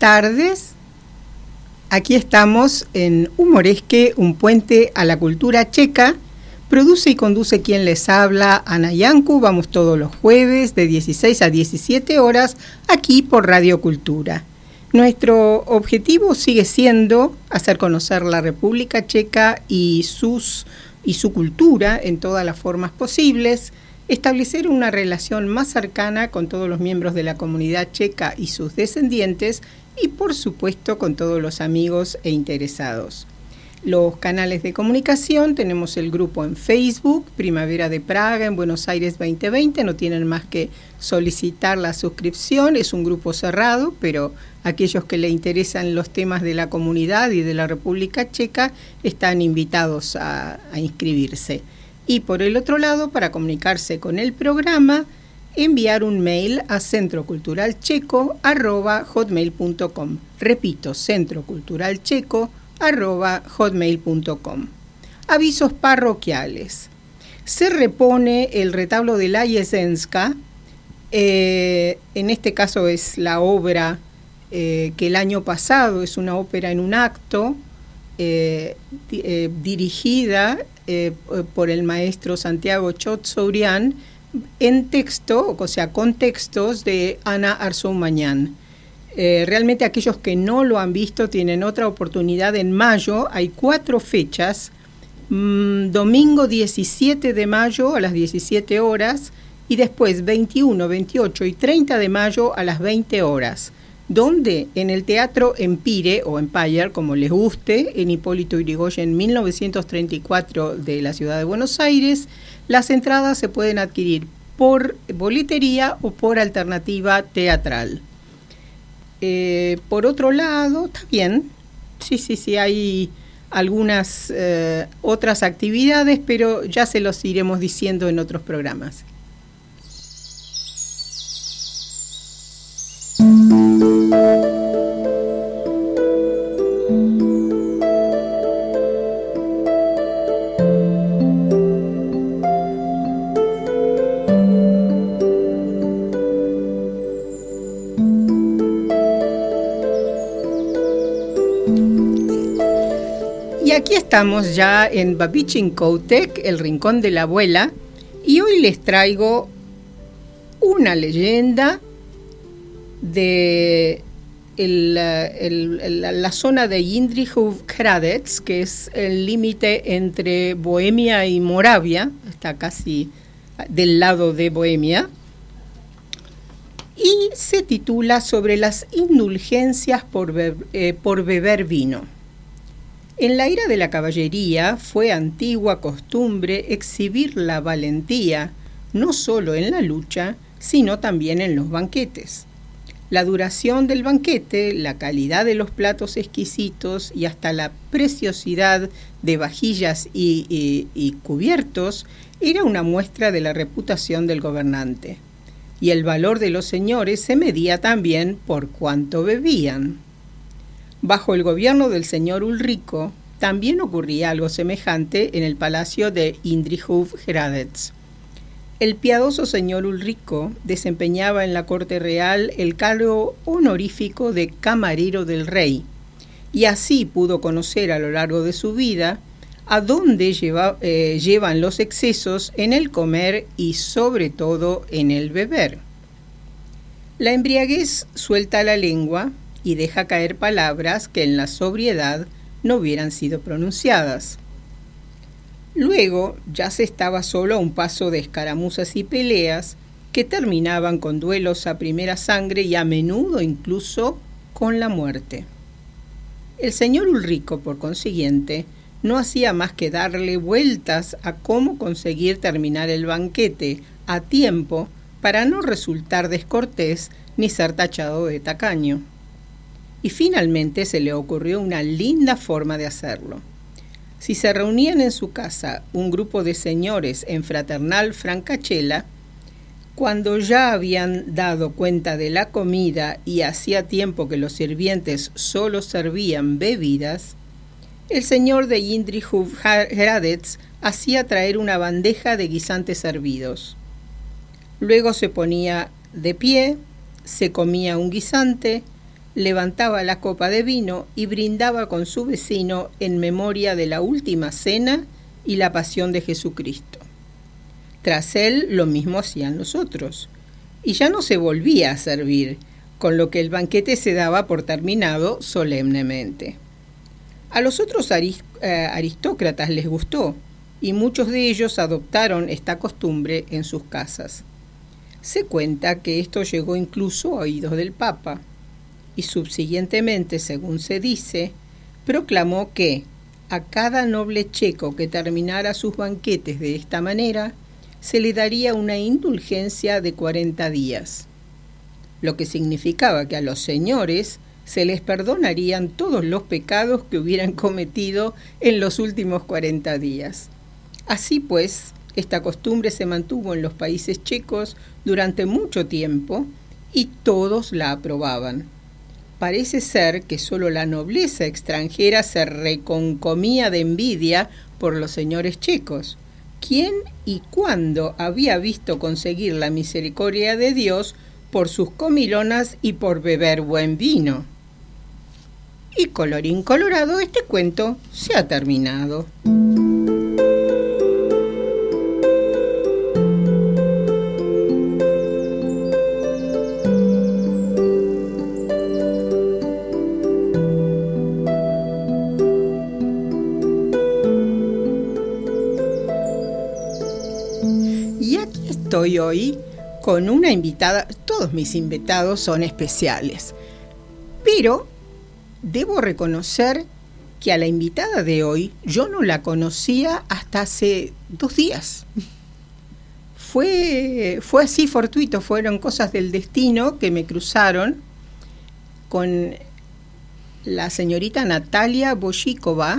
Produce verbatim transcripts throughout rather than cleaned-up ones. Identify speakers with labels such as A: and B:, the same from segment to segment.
A: tardes. Aquí estamos en Humoresque, un puente a la cultura checa. Produce y conduce quien les habla, Ana Yancu. Vamos todos los jueves de dieciséis a diecisiete horas aquí por Radio Cultura. Nuestro objetivo sigue siendo hacer conocer la República Checa y, sus, y su cultura en todas las formas posibles, establecer una relación más cercana con todos los miembros de la comunidad checa y sus descendientes y, por supuesto, con todos los amigos e interesados. Los canales de comunicación, tenemos el grupo en Facebook, Primavera de Praga en Buenos Aires veinte veinte, no tienen más que solicitar la suscripción, es un grupo cerrado, pero aquellos que le interesan los temas de la comunidad y de la República Checa están invitados a, a inscribirse. Y por el otro lado, para comunicarse con el programa, enviar un mail a centroculturalcheco arroba hotmail punto com. Repito, centroculturalcheco arroba hotmail punto com. Avisos parroquiales. Se repone el retablo de la Jesenská. Eh, en este caso es la obra eh, que el año pasado es una ópera en un acto eh, di, eh, dirigida eh, por el maestro Santiago Chotzourian en texto, o sea, con textos de Ana Arzoumañán. Eh, realmente aquellos que no lo han visto tienen otra oportunidad en mayo. Hay cuatro fechas, mmm, domingo diecisiete de mayo a las diecisiete horas y después veintiuno, veintiocho y treinta de mayo a las veinte horas. ¿Dónde? En el Teatro Empire o Empire, como les guste, en Hipólito Yrigoyen mil novecientos treinta y cuatro de la ciudad de Buenos Aires. Las entradas se pueden adquirir por boletería o por alternativa teatral. Eh, por otro lado, está bien, sí, sí, sí, hay algunas eh, otras actividades, pero ya se los iremos diciendo en otros programas. Aquí estamos ya en Babichin Koutek, el rincón de la abuela, y hoy les traigo una leyenda de el, el, el, la zona de Jindřichův Hradec, que es el límite entre Bohemia y Moravia, está casi del lado de Bohemia, y se titula Sobre las indulgencias por, be- eh, por beber vino. En la era de la caballería fue antigua costumbre exhibir la valentía, no solo en la lucha, sino también en los banquetes. La duración del banquete, la calidad de los platos exquisitos y hasta la preciosidad de vajillas y, y, y cubiertos era una muestra de la reputación del gobernante. Y el valor de los señores se medía también por cuánto bebían. Bajo el gobierno del señor Ulrico, también ocurría algo semejante en el palacio de Jindřichův Hradec. El piadoso señor Ulrico desempeñaba en la corte real el cargo honorífico de camarero del rey, y así pudo conocer a lo largo de su vida a dónde lleva, eh, llevan los excesos en el comer y sobre todo en el beber. La embriaguez suelta la lengua y deja caer palabras que en la sobriedad no hubieran sido pronunciadas. Luego ya se estaba solo a un paso de escaramuzas y peleas que terminaban con duelos a primera sangre y a menudo incluso con la muerte. El señor Ulrico, por consiguiente, no hacía más que darle vueltas a cómo conseguir terminar el banquete a tiempo para no resultar descortés ni ser tachado de tacaño. Y finalmente se le ocurrió una linda forma de hacerlo. Si se reunían en su casa un grupo de señores en fraternal francachela, cuando ya habían dado cuenta de la comida y hacía tiempo que los sirvientes solo servían bebidas, el señor de Jindřichův Hradec hacía traer una bandeja de guisantes servidos. Luego se ponía de pie, se comía un guisante, levantaba la copa de vino y brindaba con su vecino en memoria de la última cena y la pasión de Jesucristo. Tras él, lo mismo hacían los otros, y ya no se volvía a servir, con lo que el banquete se daba por terminado solemnemente. A los otros arist- eh, aristócratas les gustó, y muchos de ellos adoptaron esta costumbre en sus casas. Se cuenta que esto llegó incluso a oídos del Papa, y subsiguientemente, según se dice, proclamó que a cada noble checo que terminara sus banquetes de esta manera, se le daría una indulgencia de cuarenta días, lo que significaba que a los señores se les perdonarían todos los pecados que hubieran cometido en los últimos cuarenta días. Así pues, esta costumbre se mantuvo en los países checos durante mucho tiempo y todos la aprobaban. Parece ser que solo la nobleza extranjera se reconcomía de envidia por los señores checos. ¿Quién y cuándo había visto conseguir la misericordia de Dios por sus comilonas y por beber buen vino? Y colorín colorado, este cuento se ha terminado. Estoy hoy con una invitada, todos mis invitados son especiales, pero debo reconocer que a la invitada de hoy yo no la conocía hasta hace dos días. Fue, fue así fortuito, fueron cosas del destino que me cruzaron con la señorita Natalia Božíková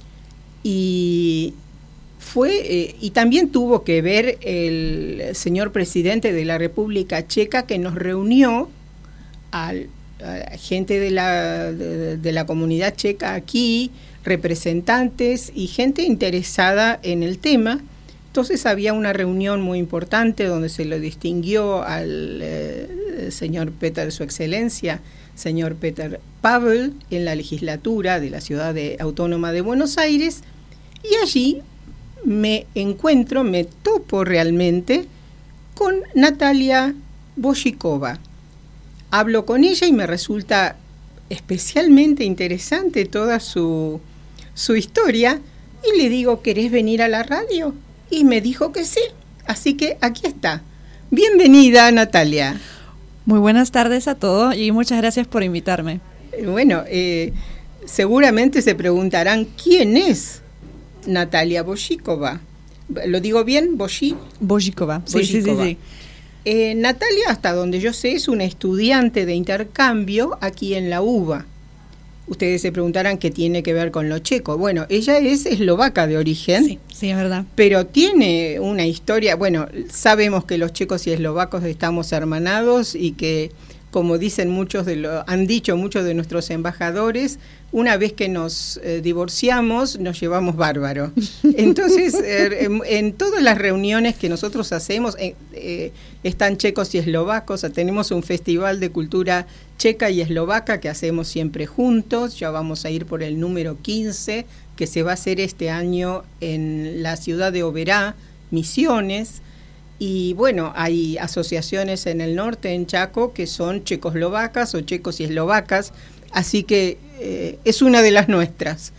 A: y... Fue, eh, y también tuvo que ver el señor presidente de la República Checa, que nos reunió al, a gente de la, de, de la comunidad checa aquí, representantes y gente interesada en el tema. Entonces había una reunión muy importante donde se lo distinguió al eh, señor Peter, su excelencia, señor Peter Pavel, en la legislatura de la ciudad de, autónoma de Buenos Aires, y allí me encuentro, me topo realmente con Natalia Božíková. Hablo con ella y me resulta especialmente interesante toda su, su historia y le digo, ¿querés venir a la radio? Y me dijo que sí, así que aquí está. Bienvenida, Natalia.
B: Muy buenas tardes a todos y muchas gracias por invitarme.
A: Bueno, eh, seguramente se preguntarán, ¿quién es Natalia Božíková? ¿Lo digo bien? ¿Boží?
B: Božíková, sí, sí, sí, sí.
A: Eh, Natalia, hasta donde yo sé, es una estudiante de intercambio aquí en la UBA. Ustedes se preguntarán qué tiene que ver con lo checo. Bueno, ella es eslovaca de origen.
B: Sí, sí, es verdad.
A: Pero tiene una historia, bueno, sabemos que los checos y eslovacos estamos hermanados y que, como dicen muchos de lo, han dicho muchos de nuestros embajadores, una vez que nos eh, divorciamos, nos llevamos bárbaro. Entonces, eh, en, en todas las reuniones que nosotros hacemos, eh, eh, están checos y eslovacos, tenemos un festival de cultura checa y eslovaca que hacemos siempre juntos, ya vamos a ir por el número quince, que se va a hacer este año en la ciudad de Oberá, Misiones. Y bueno, hay asociaciones en el norte, en Chaco, que son checoslovacas o checos y eslovacas, así que eh, es una de las nuestras.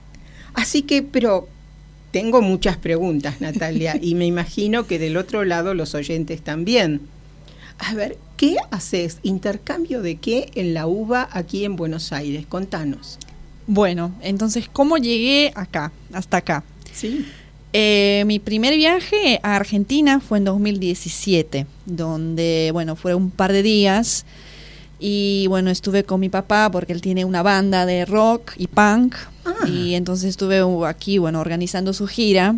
A: Así que, pero tengo muchas preguntas, Natalia, y me imagino que del otro lado los oyentes también. A ver, ¿qué haces? ¿Intercambio de qué en la UBA aquí en Buenos Aires? Contanos.
B: Bueno, entonces, ¿cómo llegué acá, hasta acá?
A: Sí.
B: Eh, mi primer viaje a Argentina fue en dos mil diecisiete, donde, bueno, fue un par de días y, bueno, estuve con mi papá porque él tiene una banda de rock y punk ah. y entonces estuve aquí, bueno, organizando su gira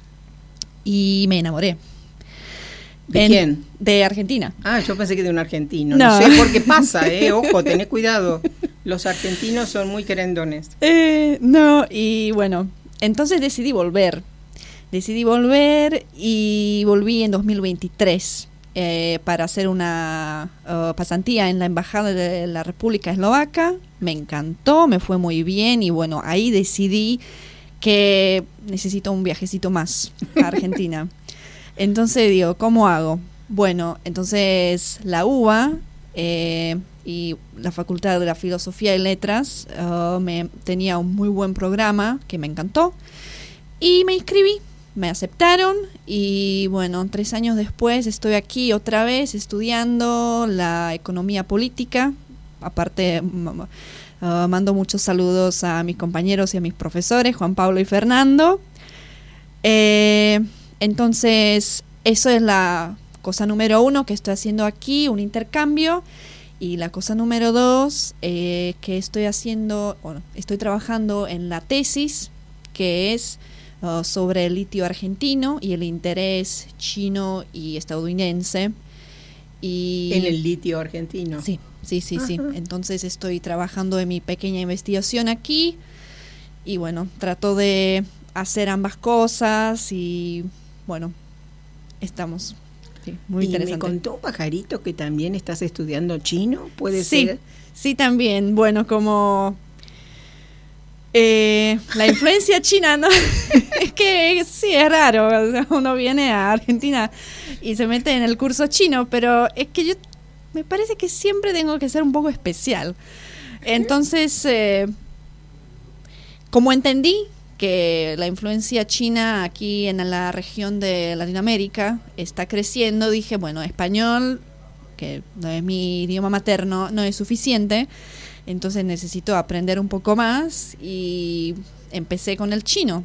B: y me enamoré.
A: ¿De
B: en,
A: quién?
B: De Argentina.
A: Ah, yo pensé que de un argentino.
B: No,
A: no sé por qué pasa, ¿eh? Ojo, tenés cuidado. Los argentinos son muy querendones.
B: Eh, no, y bueno, entonces decidí volver. Decidí volver y volví en dos mil veintitrés. eh, para hacer una uh, pasantía en la Embajada de la República Eslovaca. Me encantó, me fue muy bien y bueno, ahí decidí que necesito un viajecito más a Argentina. Entonces digo, ¿cómo hago? Bueno, entonces la U B A eh, y la Facultad de la Filosofía y Letras uh, me, tenía un muy buen programa que me encantó y me inscribí. Me aceptaron y bueno, tres años después estoy aquí otra vez estudiando la economía política. Aparte, uh, mando muchos saludos a mis compañeros y a mis profesores, Juan Pablo y Fernando. Eh, entonces, eso es la cosa número uno que estoy haciendo aquí, un intercambio. Y la cosa número dos, eh, que estoy haciendo, bueno, estoy trabajando en la tesis, que es Uh, sobre el litio argentino y el interés chino y estadounidense. Y
A: en el litio argentino.
B: Sí, sí, sí, sí. Entonces estoy trabajando en mi pequeña investigación aquí y bueno, trato de hacer ambas cosas y bueno, estamos. Sí, muy
A: y
B: interesante.
A: Me contó Pajarito que también estás estudiando chino, ¿puede
B: sí,
A: ser?
B: Sí, también. Bueno, como Eh, la influencia china, ¿no? Es que sí, es raro. O sea, uno viene a Argentina y se mete en el curso chino, pero es que yo me parece que siempre tengo que ser un poco especial. Entonces, eh, como entendí que la influencia china aquí en la región de Latinoamérica está creciendo, dije, bueno, español, que no es mi idioma materno, no es suficiente. Entonces necesito aprender un poco más y empecé con el chino.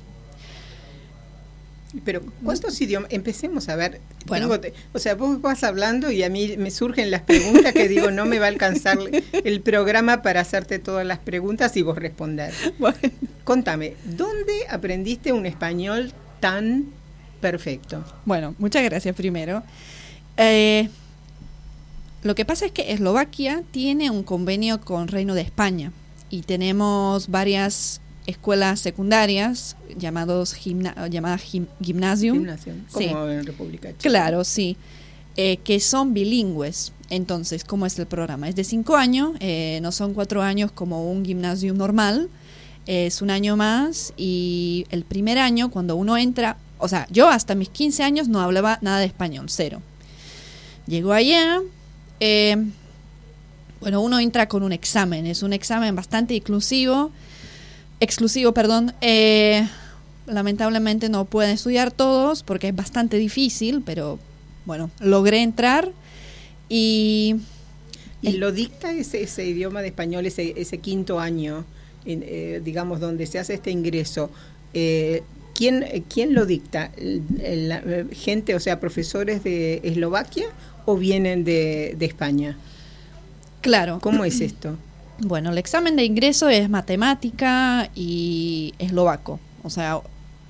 A: Pero ¿cuántos idiomas? Empecemos a ver.
B: Bueno.
A: Tengo, o sea, vos vas hablando y a mí me surgen las preguntas que digo, no me va a alcanzar el programa para hacerte todas las preguntas y vos responder. Bueno. Contame, ¿dónde aprendiste un español tan perfecto?
B: Bueno, muchas gracias primero. Eh... Lo que pasa es que Eslovaquia tiene un convenio con Reino de España y tenemos varias escuelas secundarias llamados gimna- llamadas gim- gymnasium,
A: Gimnasio, como sí. En República Checa.
B: Claro, sí, eh, que son bilingües. Entonces, ¿cómo es el programa? Es de cinco años, eh, no son cuatro años como un gimnasio normal, eh, es un año más y el primer año cuando uno entra, o sea, yo hasta mis quince años no hablaba nada de español, cero. Llego allá. Eh, bueno, uno entra con un examen, es un examen bastante exclusivo, exclusivo, perdón. Eh, lamentablemente no pueden estudiar todos porque es bastante difícil, pero bueno, logré entrar y...
A: ¿Y el, lo dicta ese, ese idioma de español, ese, ese quinto año, en, eh, digamos, donde se hace este ingreso? Eh, ¿quién, ¿Quién lo dicta? ¿La gente, o sea, profesores de Eslovaquia? ¿O vienen de, de España?
B: Claro.
A: ¿Cómo es esto?
B: Bueno, el examen de ingreso es matemática y eslovaco. O sea,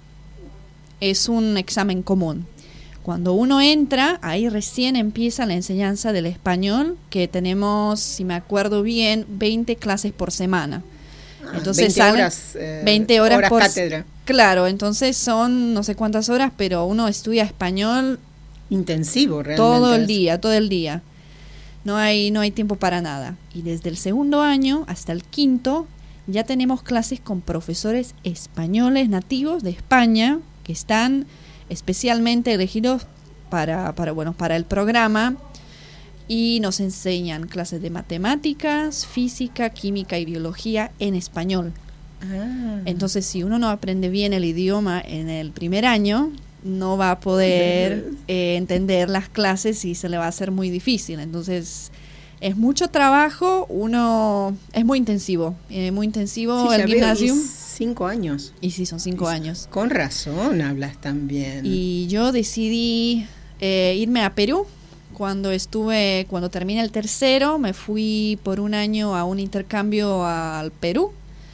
B: es un examen común. Cuando uno entra, ahí recién empieza la enseñanza del español, que tenemos, si me acuerdo bien, veinte clases por semana. Entonces
A: veinte
B: salen
A: horas, eh,
B: veinte horas,
A: horas
B: por
A: cátedra.
B: Claro, entonces son no sé cuántas horas, pero uno estudia español
A: intensivo realmente.
B: Todo el día, todo el día. No hay, no hay tiempo para nada. Y desde el segundo año hasta el quinto ya tenemos clases con profesores españoles nativos de España que están especialmente elegidos para, para, bueno, para el programa y nos enseñan clases de matemáticas, física, química y biología en español. Ah. Entonces, si uno no aprende bien el idioma en el primer año, no va a poder eh, entender las clases y se le va a hacer muy difícil. Entonces, es mucho trabajo, uno es muy intensivo, eh, muy intensivo
A: sí,
B: el gimnasio.
A: Cinco años.
B: Y sí, son cinco
A: y,
B: años.
A: Con razón hablas también.
B: Y yo decidí eh, irme a Perú. Cuando estuve, cuando terminé el tercero, me fui por un año a un intercambio al Perú.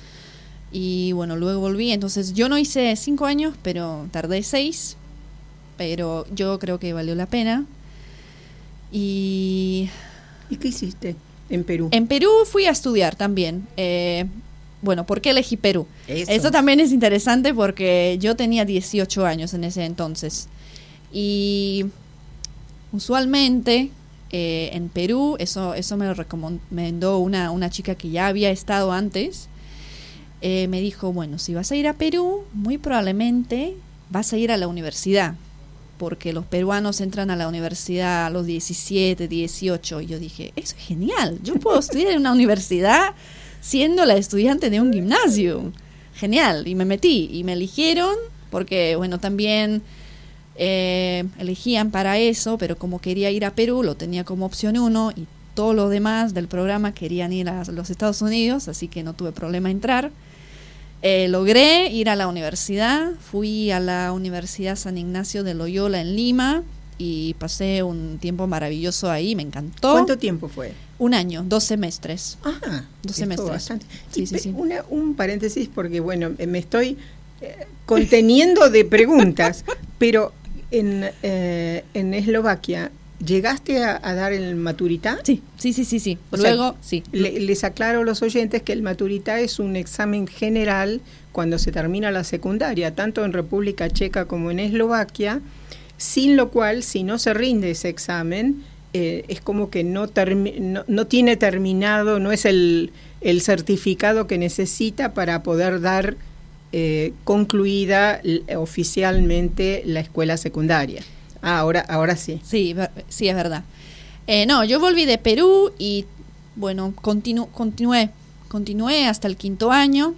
B: Y bueno, luego volví. Entonces yo no hice cinco años, pero tardé seis. Pero yo creo que valió la pena. Y...
A: ¿Y qué hiciste en Perú?
B: En Perú fui a estudiar también. Eh, bueno, ¿por qué elegí Perú?
A: Eso.
B: Eso también es interesante porque yo tenía dieciocho años en ese entonces. Y usualmente eh, en Perú, eso, eso me lo recomendó una, una chica que ya había estado antes, eh, me dijo, bueno, si vas a ir a Perú, muy probablemente vas a ir a la universidad, porque los peruanos entran a la universidad a los diecisiete, dieciocho, y yo dije, eso es genial, yo puedo estudiar en una universidad siendo la estudiante de un gimnasio, genial, y me metí, y me eligieron, porque, bueno, también eh, elegían para eso, pero como quería ir a Perú, lo tenía como opción uno, y todos los demás del programa querían ir a los Estados Unidos, así que no tuve problema en entrar. Eh, logré ir a la universidad, fui a la Universidad San Ignacio de Loyola en Lima y pasé un tiempo maravilloso ahí, me encantó.
A: ¿Cuánto tiempo fue?
B: Un año, dos semestres.
A: Ah,
B: dos semestres.
A: Bastante.
B: Sí, sí, sí.
A: Una, un paréntesis porque, bueno, me estoy eh, conteniendo de preguntas, pero en, eh, en Eslovaquia, ¿llegaste a, a dar el maturitá?
B: Sí, sí, sí, sí, sí.
A: O
B: Luego,
A: sea,
B: sí.
A: Le, les aclaro a los oyentes que el maturitá es un examen general cuando se termina la secundaria, tanto en República Checa como en Eslovaquia, sin lo cual, si no se rinde ese examen, eh, es como que no, termi- no, no tiene terminado, no es el, el certificado que necesita para poder dar eh, concluida l- oficialmente la escuela secundaria. Ah, ahora, ahora sí.
B: Sí, sí, es verdad. Eh, no, yo volví de Perú y, bueno, continu- continué, continué hasta el quinto año,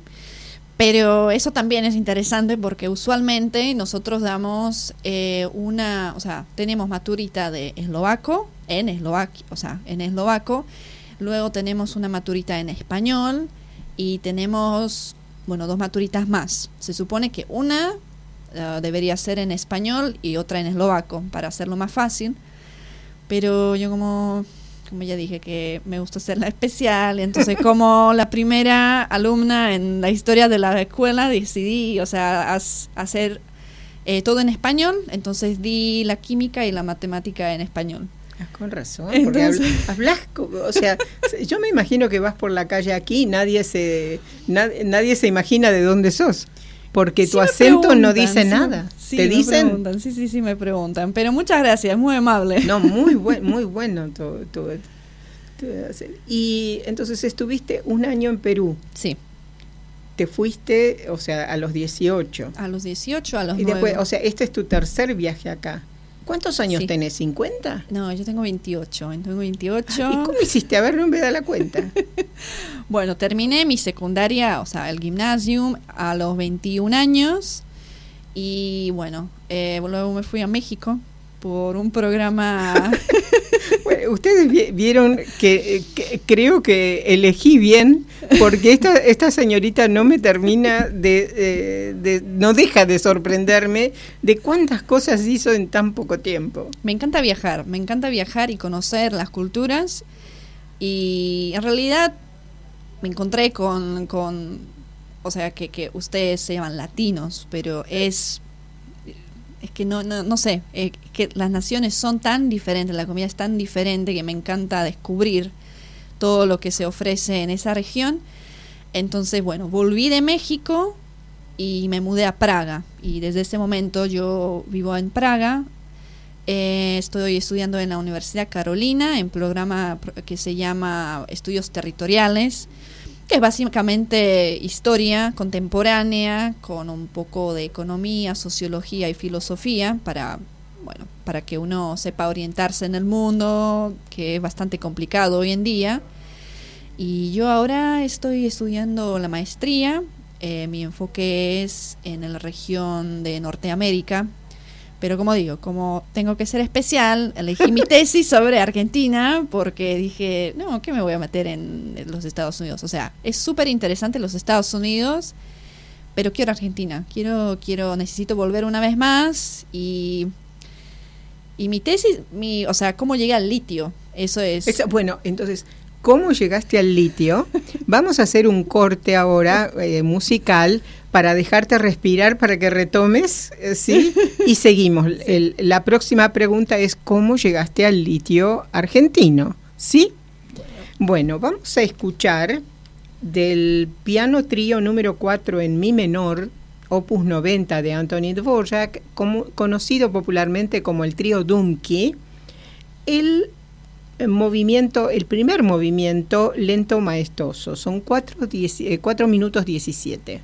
B: pero eso también es interesante porque usualmente nosotros damos eh, una, o sea, tenemos maturita de eslovaco, en eslovaco, o sea, en eslovaco, luego tenemos una maturita en español y tenemos, bueno, dos maturitas más. Se supone que una Uh, debería ser en español y otra en eslovaco para hacerlo más fácil, pero yo como como ya dije que me gusta hacer la especial, entonces como la primera alumna en la historia de la escuela decidí, o sea, as, hacer eh, todo en español, entonces di la química y la matemática en español.
A: Ah, con razón,
B: Entonces,
A: porque hablas, o sea, yo me imagino que vas por la calle aquí y nadie se, nadie, nadie se imagina de dónde sos. Porque
B: sí
A: tu acento no dice
B: sí,
A: nada.
B: Sí,
A: ¿Te
B: me
A: dicen?
B: Preguntan, sí, sí, sí, me preguntan. Pero muchas gracias, muy amable.
A: No, muy buen, muy bueno. Tu, tu, tu, y entonces estuviste un año en Perú.
B: Sí.
A: Te fuiste, o sea, a los dieciocho.
B: A los dieciocho, a los
A: y después,
B: nueve.
A: o sea, este es tu tercer viaje acá. ¿Cuántos años
B: Sí.
A: tenés? ¿cincuenta?
B: No, yo tengo veintiocho. Tengo veintiocho.
A: ¿Y cómo hiciste? A ver, no me da la cuenta.
B: Bueno, terminé mi secundaria, o sea, el gimnasium a los veintiún años y bueno, eh, luego me fui a México por un programa.
A: Bueno, ustedes vi- vieron que, que creo que elegí bien, porque esta esta señorita no me termina de, eh, de no deja de sorprenderme de cuántas cosas hizo en tan poco tiempo.
B: Me encanta viajar, me encanta viajar y conocer las culturas y en realidad me encontré con, con o sea, que, que ustedes se llaman latinos, pero es es que no no, no sé, eh, que las naciones son tan diferentes, la comida es tan diferente que me encanta descubrir todo lo que se ofrece en esa región. Entonces, bueno, volví de México y me mudé a Praga y desde ese momento yo vivo en Praga. Eh, estoy estudiando en la Universidad Carolina en programa que se llama Estudios Territoriales, que es básicamente historia contemporánea con un poco de economía, sociología y filosofía para, bueno, para que uno sepa orientarse en el mundo, que es bastante complicado hoy en día. Y yo ahora estoy estudiando la maestría. Eh, mi enfoque es en la región de Norteamérica. Pero como digo, como tengo que ser especial, elegí mi tesis sobre Argentina porque dije, no, ¿qué me voy a meter en los Estados Unidos? O sea, es súper interesante los Estados Unidos, pero quiero Argentina. Quiero, quiero, necesito volver una vez más y, y mi tesis, mi, o sea, ¿cómo llegué al litio? Eso es...
A: Esa, bueno, entonces, ¿cómo llegaste al litio? Vamos a hacer un corte ahora eh, musical para dejarte respirar, para que retomes, eh, ¿sí? Y seguimos.
B: Sí.
A: El, la próxima pregunta es, ¿cómo llegaste al litio argentino? ¿Sí? Bueno, vamos a escuchar del piano trío número cuatro en mi menor, opus noventa de Antonín Dvorak, como, conocido popularmente como el trío Dumki, el movimiento, el primer movimiento lento maestoso. Son cuatro, diez, eh, cuatro minutos diecisiete.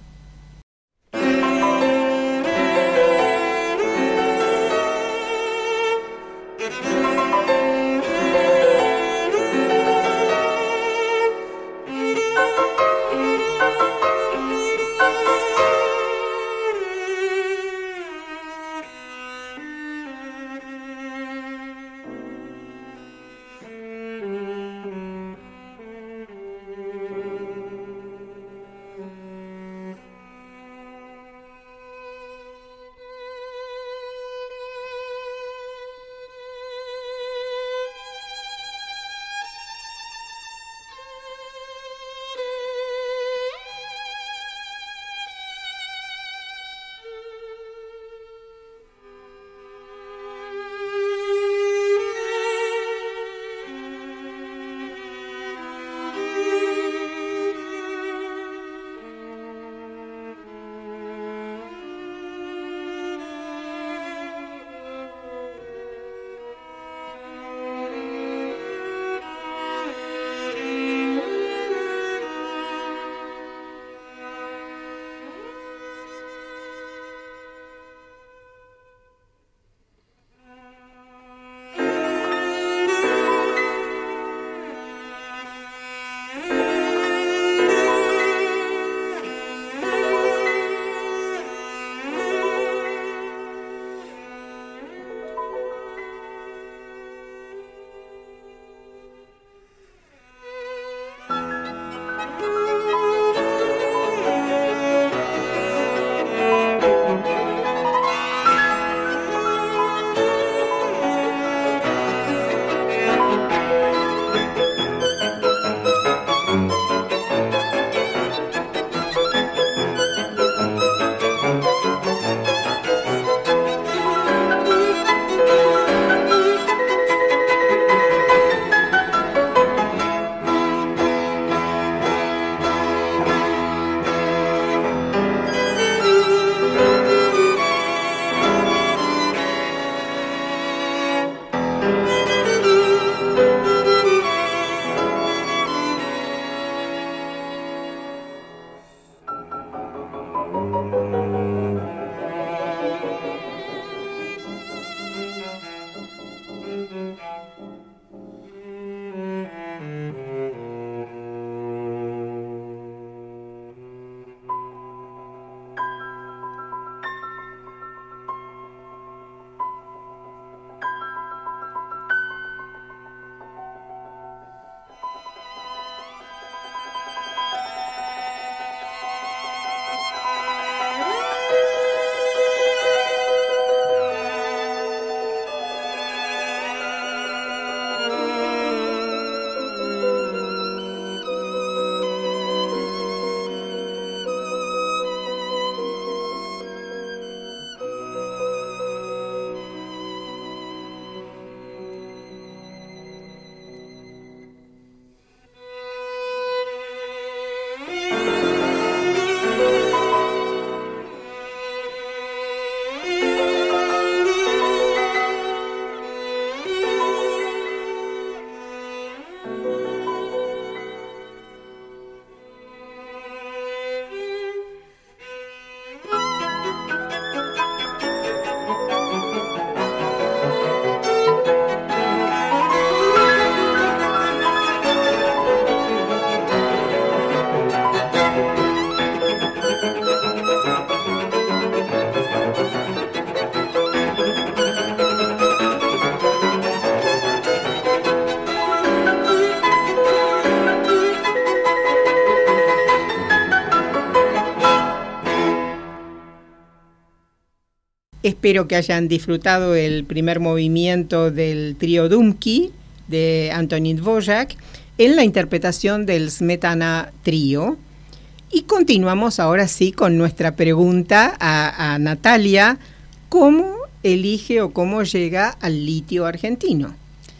A: Espero que hayan disfrutado el primer movimiento del trío Dumki de Antonín Dvořák en la interpretación del Smetana Trío. Y continuamos ahora sí con nuestra pregunta a, a Natalia: ¿cómo elige o cómo llega al litio argentino?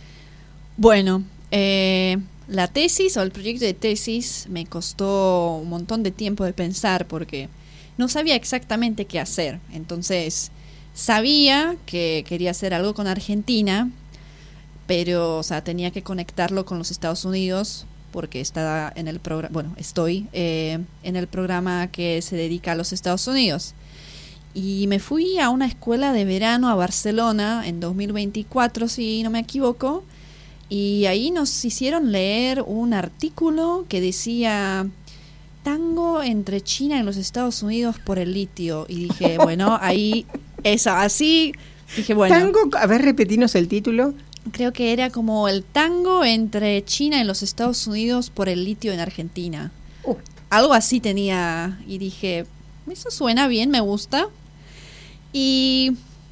B: Bueno, eh, la tesis o el proyecto de tesis me costó un montón de tiempo de pensar porque no sabía exactamente qué hacer. Entonces sabía que quería hacer algo con Argentina, pero, o sea, tenía que conectarlo con los Estados Unidos porque estaba en el programa, bueno, estoy eh, en el programa que se dedica a los Estados Unidos. Y me fui a una escuela de verano a Barcelona en dos mil veinticuatro, si no me equivoco, y ahí nos hicieron leer un artículo que decía tango entre China y los Estados Unidos por el litio. Y dije, bueno, ahí, eso, así, dije, bueno.
A: Tango, a ver, repetinos el título.
B: Creo que era como el tango entre China y los Estados Unidos por el litio en Argentina. Uh. Algo así tenía, y dije, eso suena bien, me gusta. Y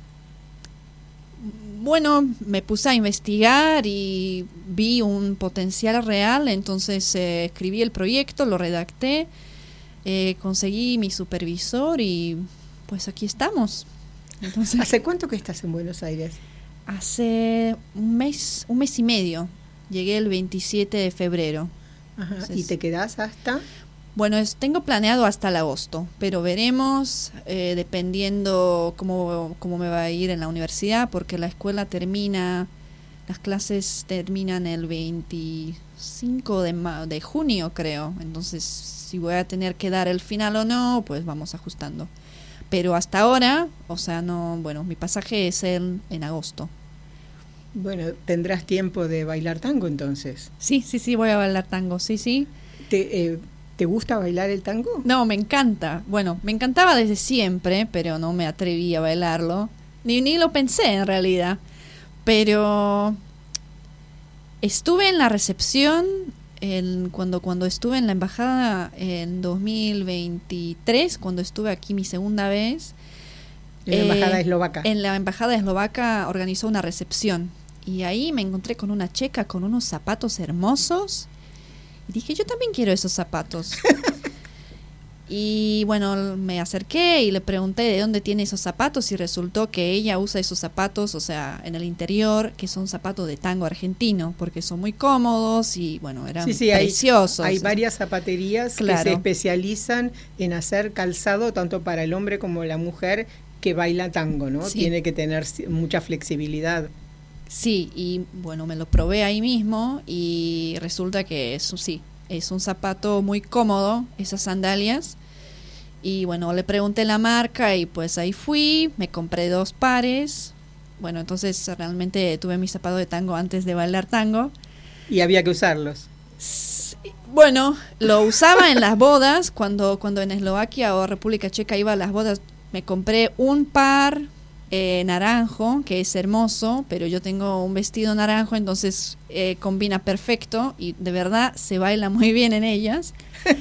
B: bueno, me puse a investigar y vi un potencial real, entonces eh, escribí el proyecto, lo redacté, eh, conseguí mi supervisor y pues aquí estamos. Entonces,
A: ¿hace cuánto que estás en Buenos Aires?
B: Hace un mes, un mes y medio. Llegué el veintisiete de febrero.
A: Ajá. Entonces, ¿y te quedás hasta...?
B: Bueno, es, tengo planeado hasta el agosto, pero veremos eh, dependiendo cómo, cómo me va a ir en la universidad, porque la escuela termina, las clases terminan el veinticinco de, ma- de junio, creo. Entonces, si voy a tener que dar el final o no, pues vamos ajustando. Pero hasta ahora, o sea, no, bueno, mi pasaje es el, en agosto.
A: Bueno, ¿tendrás tiempo de bailar tango entonces?
B: Sí, sí, sí, voy a bailar tango, sí, sí.
A: ¿Te, eh, ¿te gusta bailar el tango?
B: No, me encanta. Bueno, me encantaba desde siempre, pero no me atreví a bailarlo. Ni, ni lo pensé en realidad. Pero estuve en la recepción el, cuando, cuando estuve en la embajada en dos mil veintitrés, cuando estuve aquí mi segunda vez.
A: En la
B: eh,
A: embajada eslovaca.
B: En la embajada eslovaca organizó una recepción. Y ahí me encontré con una checa con unos zapatos hermosos. Y dije, yo también quiero esos zapatos. Y bueno, me acerqué y le pregunté de dónde tiene esos zapatos y resultó que ella usa esos zapatos, o sea, en el interior, que son zapatos de tango argentino, porque son muy cómodos y bueno, eran
A: sí, sí,
B: preciosos.
A: Hay, hay varias zapaterías claro. que se especializan en hacer calzado tanto para el hombre como la mujer que baila tango, ¿no? Sí. Tiene que tener mucha flexibilidad.
B: Sí, y bueno, me lo probé ahí mismo y resulta que es, sí, es un zapato muy cómodo, esas sandalias. Y bueno, le pregunté la marca y pues ahí fui, me compré dos pares. Bueno, entonces realmente tuve mi zapato de tango antes de bailar tango.
A: Y había que usarlos.
B: Sí, bueno, lo usaba en las bodas, cuando, cuando en Eslovaquia o República Checa iba a las bodas, me compré un par eh, naranjo, que es hermoso, pero yo tengo un vestido naranjo, entonces eh, combina perfecto y de verdad se baila muy bien en ellas.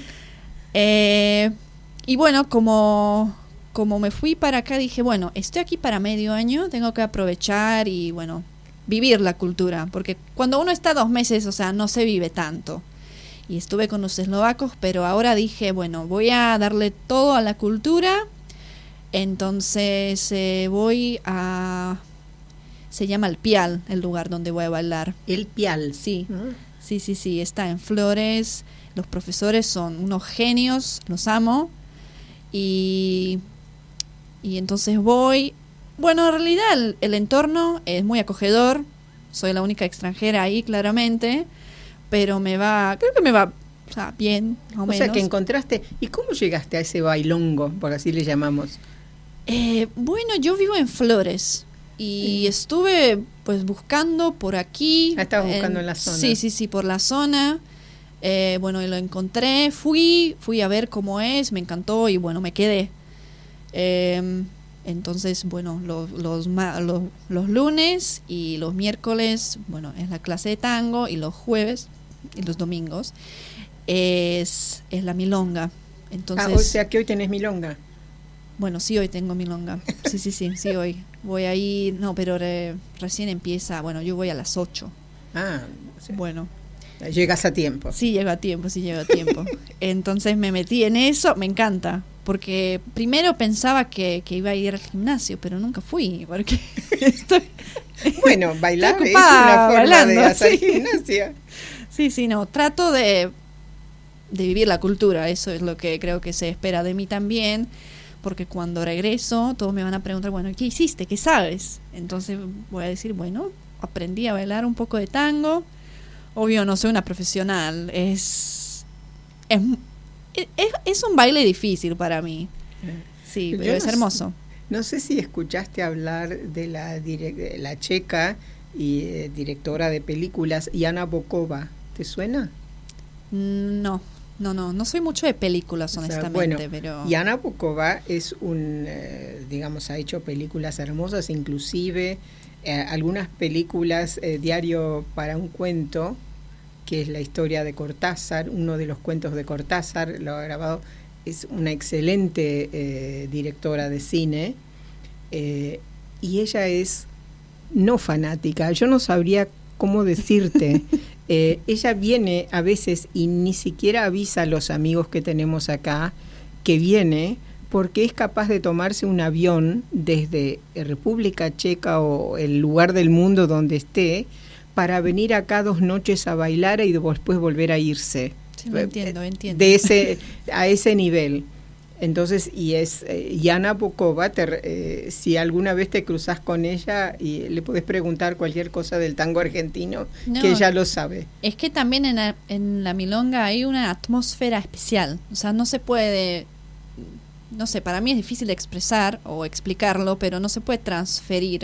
B: eh... Y bueno, como, como me fui para acá, dije, bueno, estoy aquí para medio año, tengo que aprovechar y, bueno, vivir la cultura. Porque cuando uno está dos meses, o sea, no se vive tanto. Y estuve con los eslovacos, pero ahora dije, bueno, voy a darle todo a la cultura. Entonces eh, voy a... Se llama El Pial, el lugar donde voy a bailar.
A: El Pial.
B: Sí, uh-huh. sí, sí, sí, está en Flores. Los profesores son unos genios, los amo. Y, y entonces voy, bueno, en realidad el, el entorno es muy acogedor, soy la única extranjera ahí claramente, pero me va, creo que me va, o sea, bien, más o, o menos.
A: O sea, que encontraste, ¿y cómo llegaste a ese bailongo, por así le llamamos?
B: Eh, bueno, yo vivo en Flores y sí. estuve pues buscando por aquí.
A: Ah, estabas buscando en la zona.
B: Sí, sí, sí, por la zona. Eh, bueno, y lo encontré, fui, fui a ver cómo es, me encantó y bueno, me quedé. Eh, entonces, bueno, los, los, los, los lunes y los miércoles, bueno, es la clase de tango y los jueves y los domingos es, es la milonga. Entonces,
A: ah, o sea que hoy tenés milonga.
B: Bueno, sí, hoy tengo milonga. Sí, sí, sí, sí, hoy. Voy a ir, no, pero re, recién empieza, bueno, yo voy a las ocho.
A: Ah, sí.
B: Bueno.
A: Llegas a tiempo.
B: Sí, llego a tiempo, sí llego a tiempo. Entonces me metí en eso, me encanta, porque primero pensaba que, que iba a ir al gimnasio, pero nunca fui, porque estoy...
A: Bueno, bailar
B: estoy
A: es una forma
B: bailando,
A: de hacer
B: sí.
A: gimnasia.
B: Sí, sí, no, trato de, de vivir la cultura, eso es lo que creo que se espera de mí también, porque cuando regreso todos me van a preguntar, bueno, ¿qué hiciste? ¿Qué sabes? Entonces voy a decir, bueno, aprendí a bailar un poco de tango. Obvio, no soy una profesional, es, es, es, es un baile difícil para mí. Sí, pero
A: Yo
B: es
A: no
B: hermoso.
A: sé, no sé si escuchaste hablar de la, direc- de la checa y eh, directora de películas, Jana Bokova. ¿Te suena?
B: No, no, no, no soy mucho de películas,
A: O sea,
B: honestamente,
A: bueno,
B: pero...
A: Jana Bokova es un, eh, digamos, ha hecho películas hermosas, inclusive eh, algunas películas, eh, Diario para un cuento, que es la historia de Cortázar, uno de los cuentos de Cortázar, lo ha grabado, es una excelente eh, directora de cine, eh, y ella es no fanática, yo no sabría cómo decirte. Eh, ella viene a veces y ni siquiera avisa a los amigos que tenemos acá que viene, porque es capaz de tomarse un avión desde República Checa o el lugar del mundo donde esté para venir acá dos noches a bailar y después volver a irse.
B: Sí, lo entiendo, entiendo.
A: De ese, a ese nivel. Entonces, y es eh, Jana Bokova, te, eh, si alguna vez te cruzas con ella y le podés preguntar cualquier cosa del tango argentino,
B: No,
A: que ella lo sabe.
B: Es que también en la, en la milonga hay una atmósfera especial, o sea, no se puede, no sé, para mí es difícil de expresar o explicarlo, pero no se puede transferir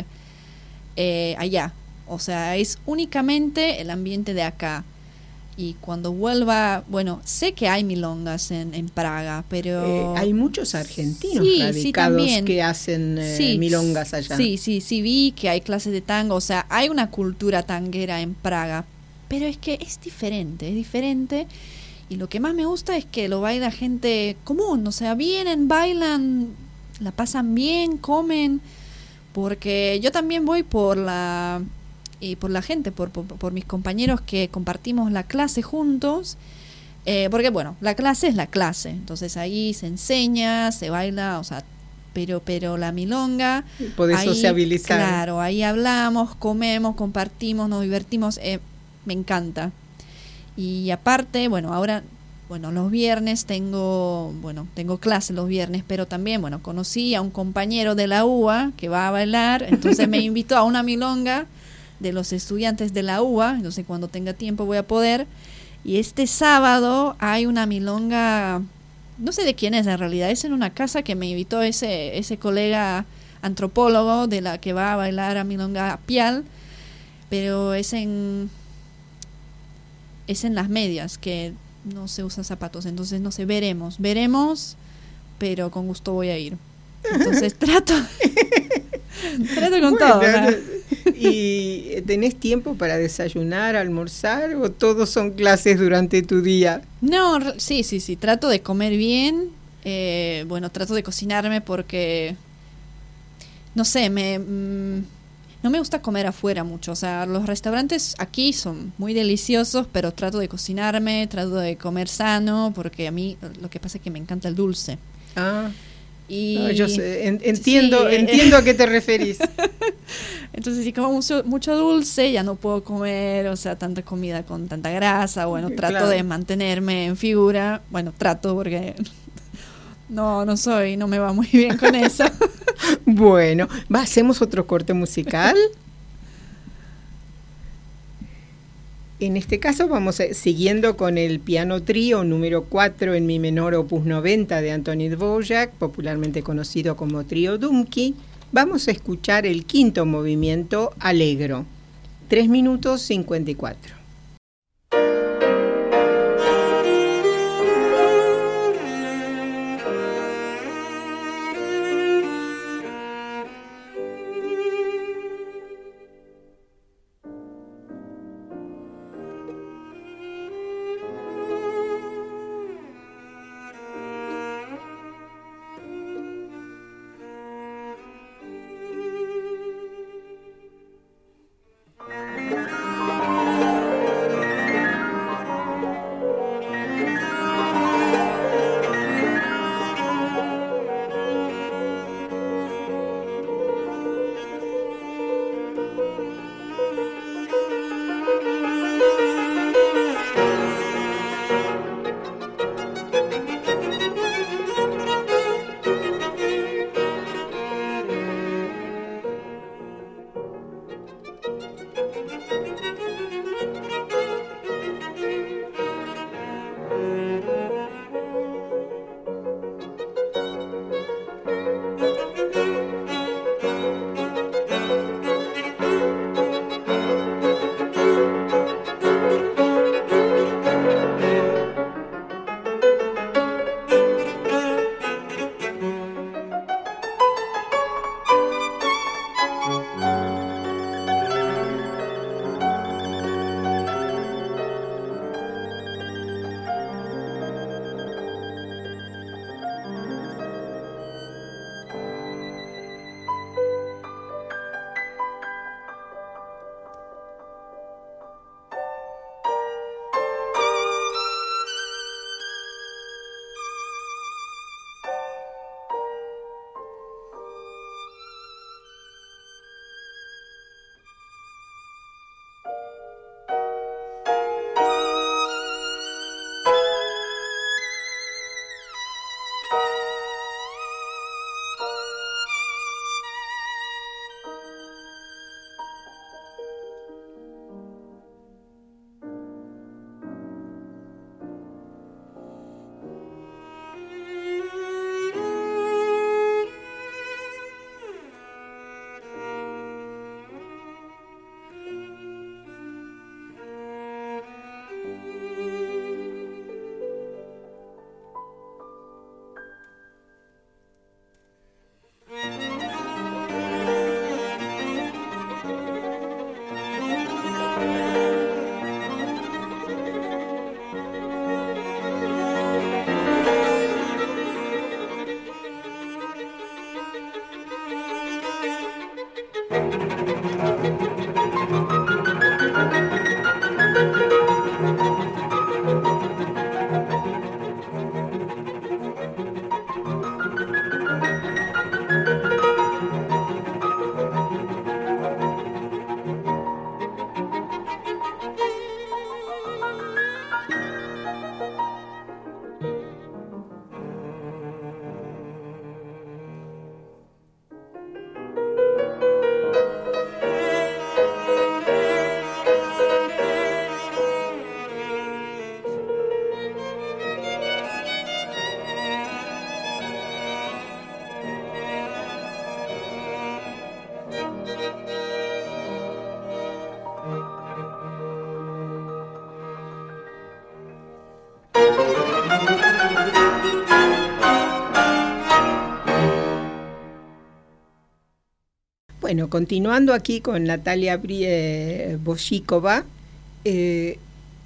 B: eh, allá, o sea, es únicamente el ambiente de acá. Y cuando vuelva, bueno, sé que hay milongas en, en Praga, pero...
A: Eh, hay muchos argentinos
B: sí,
A: radicados
B: sí,
A: que hacen eh,
B: sí,
A: milongas allá.
B: Sí, sí, sí, vi que hay clases de tango, o sea, hay una cultura tanguera en Praga, pero es que es diferente, es diferente. Y lo que más me gusta es que lo baila gente común, o sea, vienen, bailan, la pasan bien, comen, porque yo también voy por la... y por la gente, por, por, por mis compañeros que compartimos la clase juntos, eh, porque bueno, la clase es la clase, entonces ahí se enseña, se baila, o sea, pero pero la milonga,
A: podés
B: ahí,
A: sociabilizar.
B: Claro, ahí hablamos, comemos, compartimos, nos divertimos, eh, me encanta. Y aparte, bueno, ahora, bueno, los viernes tengo, bueno, tengo clase los viernes, pero también, bueno, conocí a un compañero de la U A que va a bailar, entonces me invitó a una milonga de los estudiantes de la U A, entonces cuando tenga tiempo voy a poder. Y este sábado hay una milonga, no sé de quién es en realidad, es en una casa que me invitó ese ese colega antropólogo de la que va a bailar a milonga Pial, pero es en es en Las Medias, que no se usan zapatos, entonces no sé, veremos, veremos, pero con gusto voy a ir. Entonces trato trato con
A: Bueno,
B: todo, ¿no?
A: ¿Y tenés tiempo para desayunar, almorzar o todos son clases durante tu día?
B: No, sí, sí, sí, trato de comer bien, eh, bueno, trato de cocinarme porque, no sé, me mm, no me gusta comer afuera mucho, o sea, los restaurantes aquí son muy deliciosos, pero trato de cocinarme, trato de comer sano, porque a mí lo que pasa es que me encanta el dulce.
A: Ah,
B: Y
A: no, yo sé, en, entiendo,
B: sí,
A: entiendo a qué te referís.
B: Entonces, si como mucho, mucho dulce, ya no puedo comer, o sea, tanta comida con tanta grasa. Bueno, trato
A: Claro.
B: de mantenerme en figura. Bueno, trato porque no, no soy, no me va muy bien con eso.
A: Bueno, ¿va, hacemos otro corte musical? En este caso vamos a, siguiendo con el piano trío número cuatro en mi menor opus noventa de Antoni Dvořák, popularmente conocido como trío Dumky. Vamos a escuchar el quinto movimiento, Allegro, tres minutos cincuenta y cuatro. Bueno, continuando aquí con Natalia Brie- Boshikova, eh,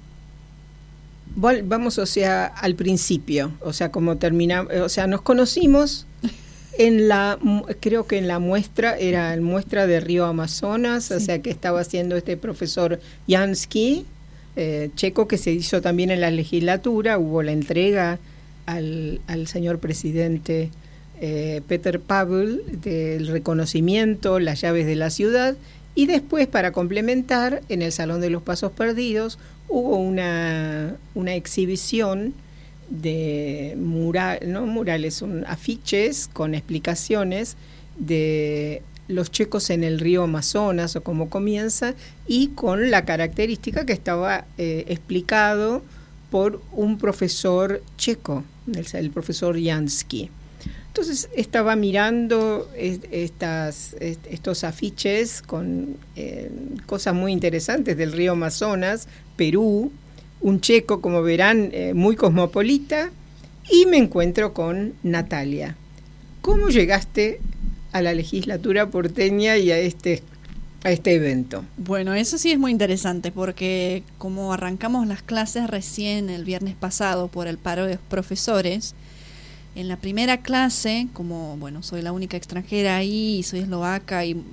A: vol- vamos, o sea, al principio, o sea, como terminamos, o sea, nos conocimos en la, mu- creo que en la muestra, era la muestra de Río Amazonas,
B: Sí.
A: o sea, que estaba haciendo este profesor Jansky, eh, checo, que se hizo también en la legislatura, hubo la entrega al, al señor presidente eh, Peter Pavel del reconocimiento, las llaves de la ciudad, y después, para complementar, en el Salón de los Pasos Perdidos hubo una, una exhibición de mural, no murales, son afiches con explicaciones de los checos en el río Amazonas o cómo comienza, y con la característica que estaba eh, explicado por un profesor checo, el, el profesor Jansky. Entonces estaba mirando est- estas, est- estos afiches con eh, cosas muy interesantes del río Amazonas, Perú, un checo, como verán, eh, muy cosmopolita, y me encuentro con Natalia. ¿Cómo llegaste a la legislatura porteña y a este, a este evento?
B: Bueno, eso sí es muy interesante porque como arrancamos las clases recién el viernes pasado por el paro de los profesores, en la primera clase, como bueno, soy la única extranjera ahí y soy eslovaca, y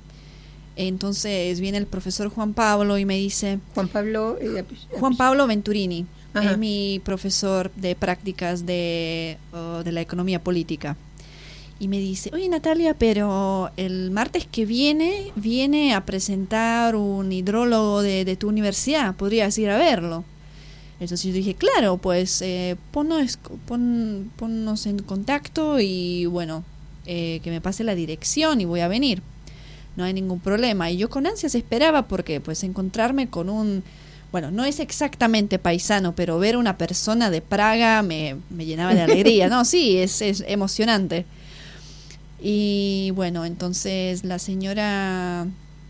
B: entonces viene el profesor Juan Pablo y me dice,
A: Juan Pablo eh,
B: Juan Pablo Venturini,
A: Ajá.
B: es mi profesor de prácticas de, uh, de la economía política. Y me dice, oye Natalia, pero el martes que viene viene a presentar un hidrólogo de, de tu universidad, ¿podrías ir a verlo? Entonces yo dije, claro, pues eh, ponnos, pon, ponnos en contacto y bueno, eh, que me pase la dirección y voy a venir. No hay ningún problema. Y yo con ansias esperaba porque pues encontrarme con un, bueno, no es exactamente paisano, pero ver una persona de Praga me, me llenaba de alegría. No, sí, es, es emocionante. Y bueno, entonces la señora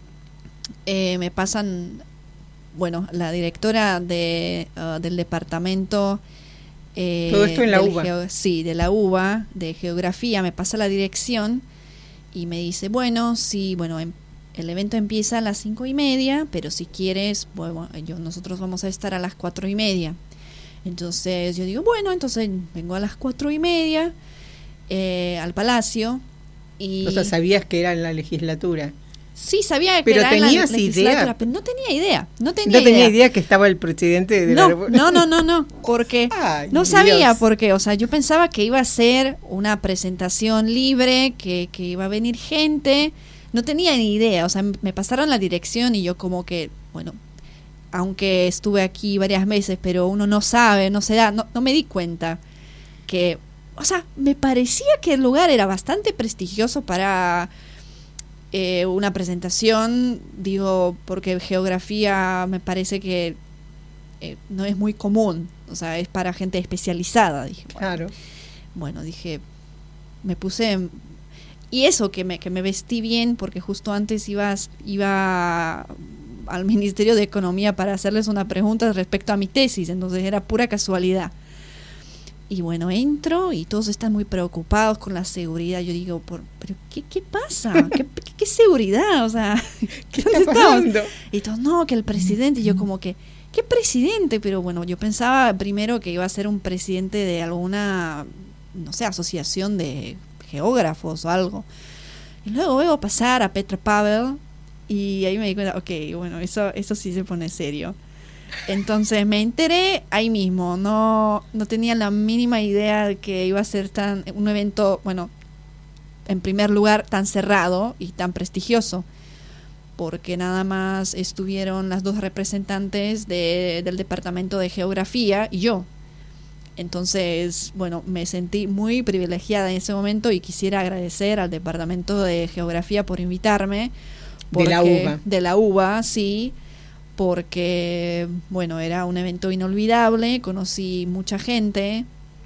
B: eh, me pasan, bueno, la directora de, uh, del departamento eh,
A: todo esto en la
B: del
A: U B A.
B: geo- sí, de la U B A, de geografía, me pasa la dirección y me dice, bueno, sí, bueno, em- el evento empieza a las cinco y media, pero si quieres, bueno, yo, nosotros vamos a estar a las cuatro y media. Entonces yo digo, bueno, entonces vengo a las cuatro y media eh, al palacio. Y
A: O sea, sabías que era en la legislatura.
B: sí, sabía que
A: Pero
B: era en la
A: ¿tenías
B: legislatura,
A: idea?
B: pero no tenía idea. No tenía,
A: No tenía
B: idea.
A: idea que estaba el presidente de la
B: No,
A: República.
B: no, no, no, no, porque
A: Ay,
B: no sabía,
A: Dios.
B: porque, o sea, yo pensaba que iba a ser una presentación libre, que, que iba a venir gente, no tenía ni idea, o sea, me pasaron la dirección y yo como que, bueno, aunque estuve aquí varias veces, pero uno no sabe, no se da, no, no me di cuenta que, o sea, me parecía que el lugar era bastante prestigioso para eh, una presentación, digo, porque geografía me parece que eh, no es muy común, o sea, es para gente especializada, dije. Bueno,
A: Claro.
B: bueno, dije, me puse, y eso, que me, que me vestí bien, porque justo antes ibas, iba al Ministerio de Economía para hacerles una pregunta respecto a mi tesis, entonces era pura casualidad. Y bueno, entro y todos están muy preocupados con la seguridad. Yo digo, por, ¿pero qué, qué pasa? ¿Qué, qué, qué seguridad? O sea,
A: ¿Qué
B: ¿dónde
A: está
B: estamos?
A: pasando?
B: Y todos, no, que el presidente. Y yo como que, ¿qué presidente? Pero bueno, yo pensaba primero que iba a ser un presidente de alguna, no sé, asociación de geógrafos o algo. Y luego veo pasar a Petr Pavel y ahí me di cuenta, ok, bueno, eso, eso sí se pone serio. Entonces me enteré ahí mismo, no, no tenía la mínima idea de que iba a ser tan un evento, bueno, en primer lugar tan cerrado y tan prestigioso, porque nada más estuvieron las dos representantes de, del departamento de geografía y yo. Entonces, bueno, me sentí muy privilegiada en ese momento y quisiera agradecer al departamento de geografía por invitarme.
A: De la
B: porque-
A: U B A.
B: De la U B A, sí. Porque, bueno, era un evento inolvidable, conocí mucha gente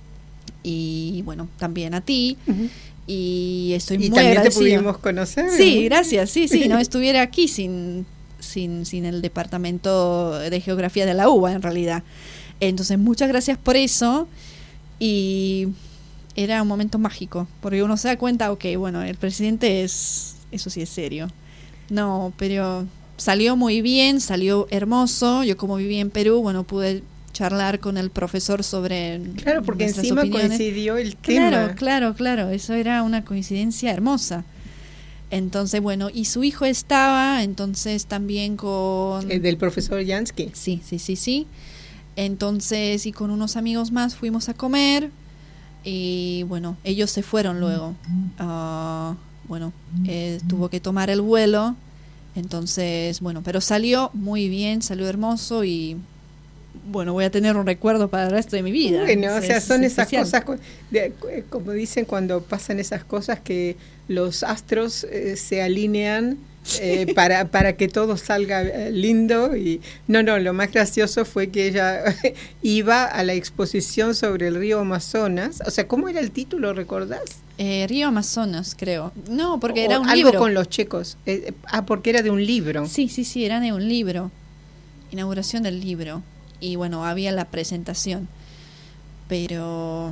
B: y, bueno, también a ti,
A: Ujú.
B: y estoy
A: Y
B: muy
A: también te
B: agradecida.
A: pudimos conocer.
B: Sí, gracias, sí, sí, no estuviera aquí sin, sin, sin el departamento de geografía de la U B A, en realidad. Entonces, muchas gracias por eso, y era un momento mágico, porque uno se da cuenta, ok, bueno, el presidente es eso sí es serio. No, pero salió muy bien, salió hermoso. Yo como viví en Perú, bueno, pude charlar con el profesor sobre
A: Claro, porque encima opiniones. Coincidió el tema.
B: Claro, claro, claro, eso era una coincidencia hermosa. Entonces, bueno, y su hijo estaba, entonces también con...
A: ¿El del profesor Jansky?
B: Sí, sí, sí, sí. Entonces, y con unos amigos más fuimos a comer y, bueno, ellos se fueron luego. Uh, bueno, eh, tuvo que tomar el vuelo, entonces, bueno, pero salió muy bien, salió hermoso y... Bueno, voy a tener un recuerdo para el resto de mi vida.
A: Bueno, o sea,
B: es,
A: son
B: es
A: esas
B: especial.
A: cosas, de, como dicen cuando pasan esas cosas, que los astros eh, se alinean eh, para, para que todo salga lindo. Y no, no, lo más gracioso fue que ella iba a la exposición sobre el río Amazonas. O sea, ¿cómo era el título, recordás?
B: Eh, Río Amazonas, creo. No, porque
A: o
B: era un
A: algo
B: libro.
A: con los checos. Eh, ah, porque era de un libro.
B: Sí, sí, sí, era de un libro. Inauguración del libro. Y bueno, había la presentación, pero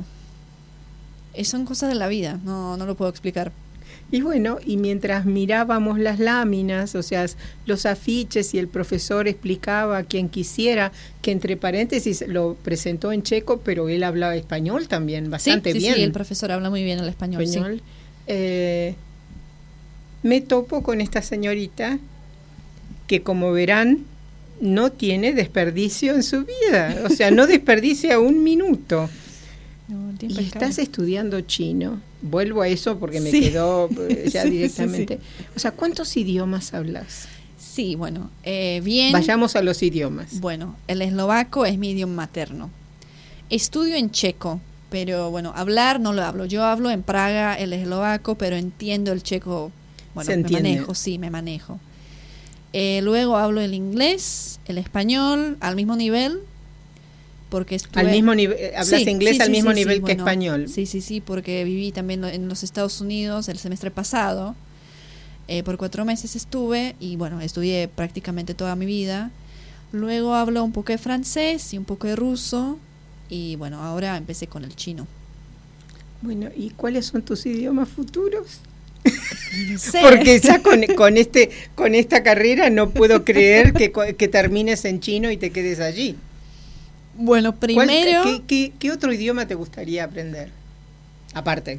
B: son cosas de la vida, no, no lo puedo explicar.
A: Y bueno, y mientras mirábamos las láminas, o sea, los afiches, y el profesor explicaba a quien quisiera, que entre paréntesis lo presentó en checo, pero él hablaba español también, bastante
B: sí, sí,
A: bien.
B: Sí, el profesor habla muy bien el español.
A: español.
B: Sí.
A: Eh, me topo con esta señorita que, como verán, no tiene desperdicio en su vida, o sea, no desperdicia un minuto.
B: No,
A: y estás estudiando chino. Vuelvo a eso porque me
B: sí.
A: quedó ya sí, directamente.
B: Sí, sí.
A: O sea, ¿cuántos idiomas hablas?
B: Sí, bueno, eh, bien.
A: Vayamos a los idiomas.
B: Bueno, el eslovaco es mi idioma materno. Estudio en checo, pero bueno, hablar no lo hablo. Yo hablo en Praga el eslovaco, pero entiendo el checo. Bueno,
A: ¿Se
B: me
A: entiende?
B: manejo, sí, me manejo. Eh, luego hablo el inglés, el español al mismo nivel, porque estuve...
A: Al mismo nivel, hablas
B: sí,
A: inglés
B: sí,
A: al
B: sí,
A: mismo
B: sí,
A: nivel
B: sí,
A: que
B: bueno,
A: español.
B: Sí, sí, sí, porque viví también en los Estados Unidos el semestre pasado, eh, por cuatro meses estuve y bueno, estudié prácticamente toda mi vida. Luego hablo un poco de francés y un poco de ruso y bueno, ahora empecé con el chino.
A: Bueno, ¿y cuáles son tus idiomas futuros?
B: No sé.
A: Porque ya con, con este con esta carrera no puedo creer que, que termines en chino y te quedes allí.
B: Bueno, primero...
A: ¿Qué, qué, ¿Qué otro idioma te gustaría aprender? Aparte.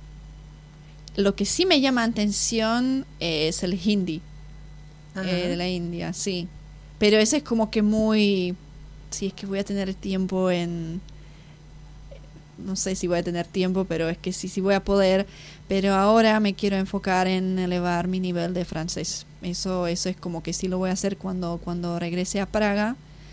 B: Lo que sí me llama atención es el hindi, eh, de la India, sí. Pero ese es como que muy... Sí, es que voy a tener tiempo en... No sé si voy a tener tiempo, pero es que sí, sí voy a poder. Pero ahora me quiero enfocar en elevar mi nivel de francés. Eso eso es como que sí lo voy a hacer cuando, cuando regrese a Praga,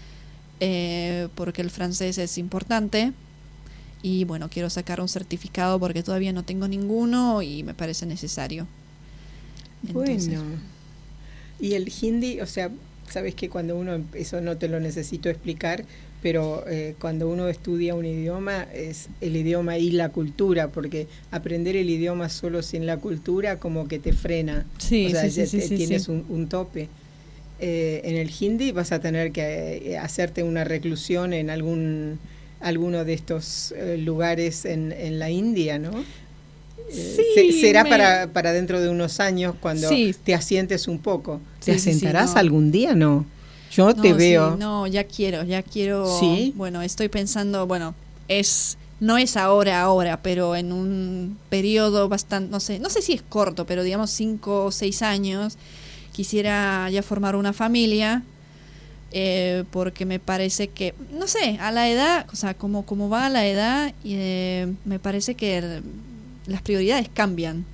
B: eh, porque el francés es importante. Y bueno, quiero sacar un certificado porque todavía no tengo ninguno y me parece necesario. Entonces,
A: bueno, y el hindi, o sea, sabes que cuando uno, eso no te lo necesito explicar, pero eh, cuando uno estudia un idioma, es el idioma y la cultura, porque aprender el idioma solo sin la cultura como que te frena.
B: Sí,
A: o sea,
B: sí, sí,
A: te,
B: sí, sí,
A: tienes
B: sí.
A: Un, un tope. Eh, en el hindi vas a tener que eh, hacerte una reclusión en algún alguno de estos eh, lugares en, en la India, ¿no?
B: Sí,
A: eh, será
B: me...
A: para, para dentro de unos años cuando sí. te asientes un poco. ¿Te
B: sí,
A: asentarás
B: sí, sí, no.
A: algún día? No. Yo
B: no,
A: te veo.
B: Sí, no, ya quiero, ya quiero.
A: ¿Sí?
B: Bueno, estoy pensando, bueno, es no es ahora, ahora, pero en un periodo bastante, no sé, no sé si es corto, pero digamos cinco o seis años, quisiera ya formar una familia, eh, porque me parece que, no sé, a la edad, o sea, como, como va a la edad, eh, me parece que el, las prioridades cambian.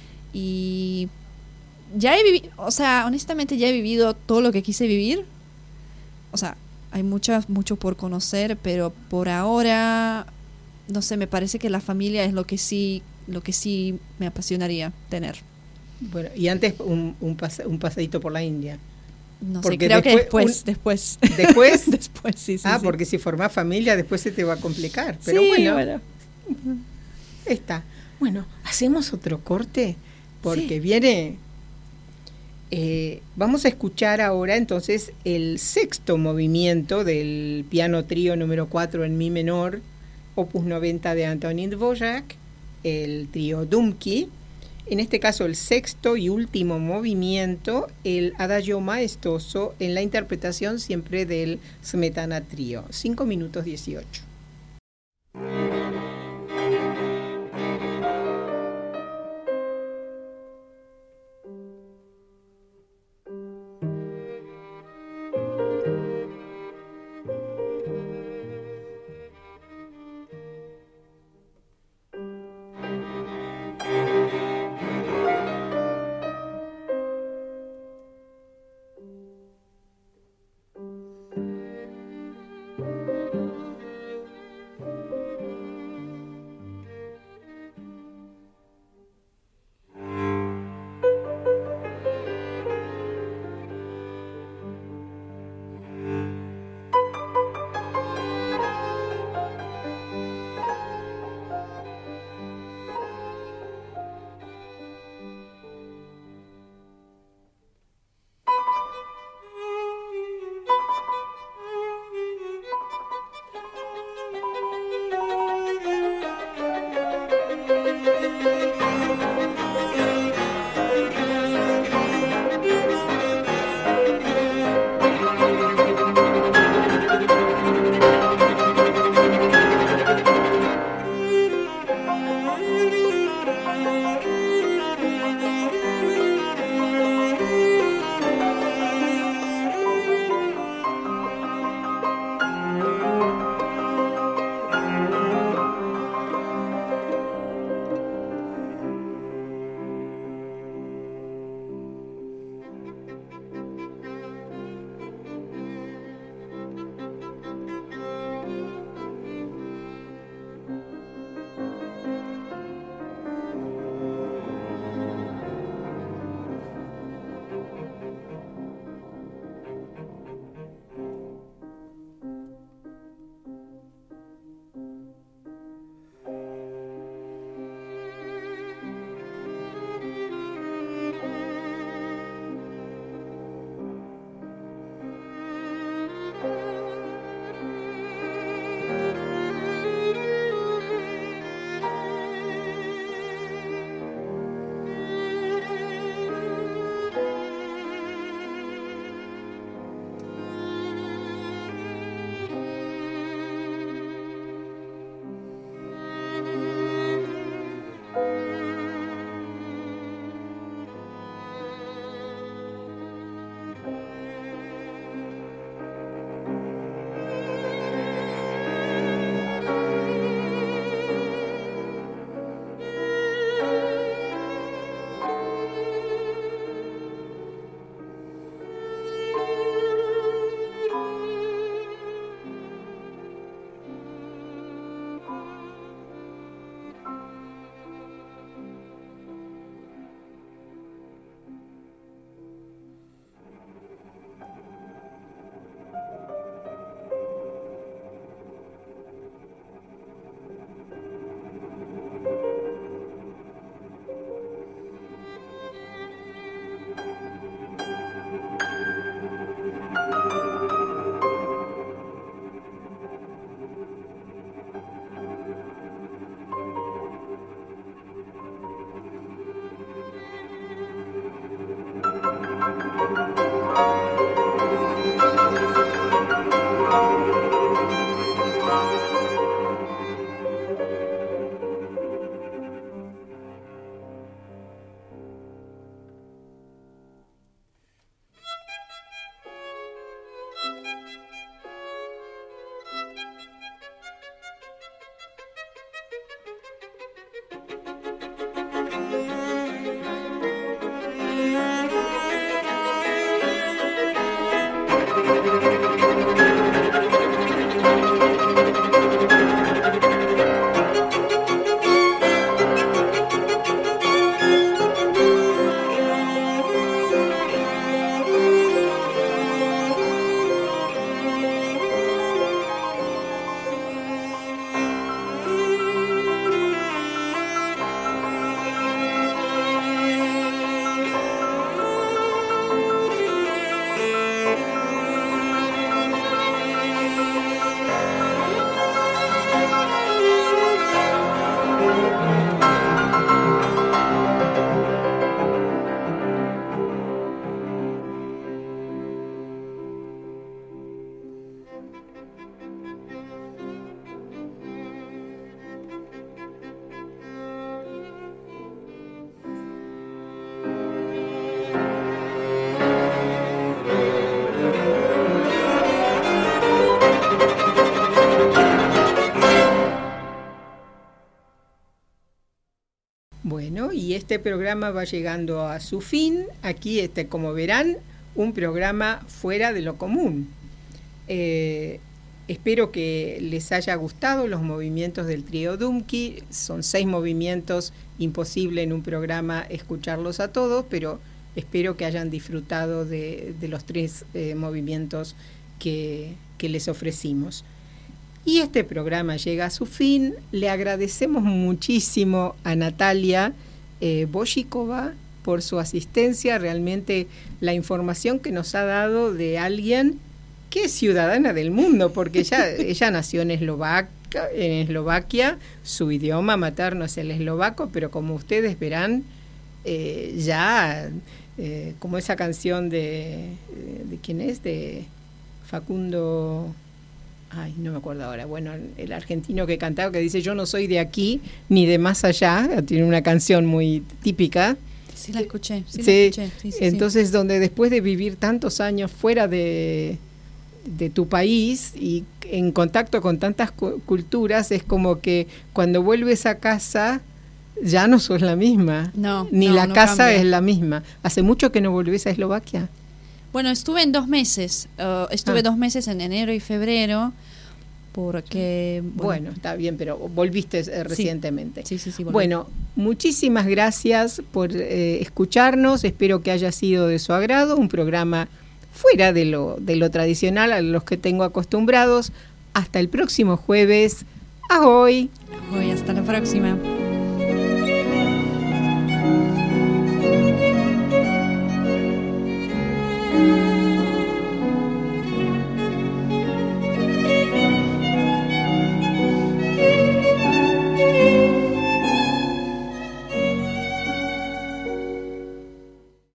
B: Y ya he vivido, o sea, honestamente ya he vivido todo lo que quise vivir. O sea, hay muchas, mucho por conocer, pero por ahora, no sé, me parece que la familia es lo que sí, lo que sí me apasionaría tener.
A: Bueno, y antes un, un, pase, un paseíto por la India.
B: No porque sé, creo después, que después,
A: un,
B: después.
A: ¿Después?
B: después, sí, sí.
A: Ah,
B: sí.
A: Porque si formás familia después se te va a complicar. Pero
B: sí,
A: bueno,
B: bueno.
A: Está. Bueno, hacemos otro corte porque
B: sí.
A: viene... Eh, vamos a escuchar ahora entonces el sexto movimiento del piano trío número cuatro en mi menor, opus noventa de Antonín Dvořák, el trío Dumky, En este caso, el sexto y último movimiento, el Adagio maestoso, en la interpretación siempre del Smetana Trío. cinco minutos dieciocho. Bueno, y este programa va llegando a su fin. Aquí, este, como verán, un programa fuera de lo común. Eh, espero que les haya gustado los movimientos del trío Dumki. Son seis movimientos, imposible en un programa escucharlos a todos, pero espero que hayan disfrutado de, de los tres eh, movimientos que, que les ofrecimos. Y este programa llega a su fin. Le agradecemos muchísimo a Natalia eh, Boshikova por su asistencia. Realmente la información que nos ha dado de alguien que es ciudadana del mundo, porque ella, ella nació en Eslovaquia, en Eslovaquia, su idioma materno es el eslovaco, pero como ustedes verán, eh, ya, eh, como esa canción de, de, ¿quién es? De Facundo... Ay, no me acuerdo ahora. Bueno, el argentino que cantaba, que dice, yo no soy de aquí ni de más allá, tiene una canción muy típica.
B: Sí, la escuché. Sí,
A: sí,
B: la escuché. Sí, sí,
A: entonces,
B: sí.
A: Donde después de vivir tantos años fuera de, de tu país y en contacto con tantas cu- culturas, es como que cuando vuelves a casa ya no sos la misma.
B: No,
A: ni
B: no,
A: la
B: no
A: casa
B: cambia.
A: Es la misma. ¿Hace mucho que no volvés a Eslovaquia?
B: Bueno, estuve en dos meses. Uh, estuve
A: Ah.
B: dos meses en enero y febrero, porque...
A: Bueno, bueno está bien, pero volviste eh, recientemente.
B: Sí, sí, sí. Volví.
A: Bueno, muchísimas gracias por eh, escucharnos. Espero que haya sido de su agrado. Un programa fuera de lo, de lo tradicional, a los que tengo acostumbrados. Hasta el próximo jueves. ¡Ahoy!
B: Hoy, hasta la próxima.